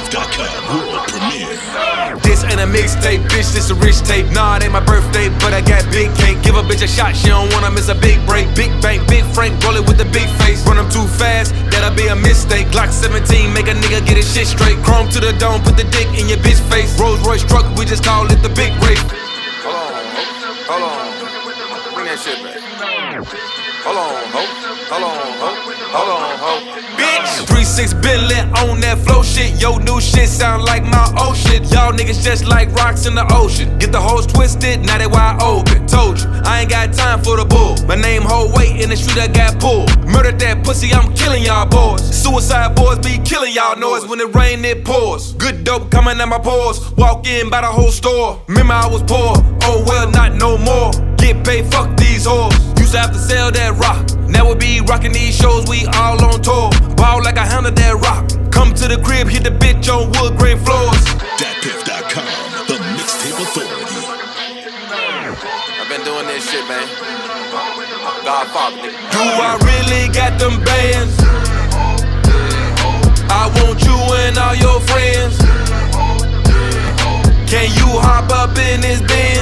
DatPiff.com world premiere. This ain't a mixtape, bitch, this a rich tape. Nah, it ain't my birthday, but I got big cake. Give a bitch a shot, she don't wanna miss a big break. Big bank, big Frank, roll it with the big face. Run them too fast, that'll be a mistake. Glock 17, make a nigga get his shit straight. Chrome to the dome, put the dick in your bitch face. Rolls Royce truck, we just call it the big race. Hold on, bring that shit back. Hold on, bitch. 3-6 been lit on that flow shit. Yo, new shit sound like my old shit. Y'all niggas just like rocks in the ocean. Get the hoes twisted, now they wide open. Told you, I ain't got time for the bull. My name hold weight in the street, I got pulled. Murdered that pussy, I'm killing y'all boys. Suicide boys be killing y'all noise. When it rain, it pours. Good dope coming out my pores. Walk in, buy the whole store. Remember I was poor, oh well, not no more. Get paid, fuck these whores. Used to have to sell that rock. Now we be rocking these shows, we all on tour. Ball like I handled that rock. Come to the crib, hit the bitch on wood grain floors. DatPiff.com, the mixtape authority. I've been doing this shit, man. Godfather. Do I really got them bands? I want you and all your friends. Can you hop up in this Benz?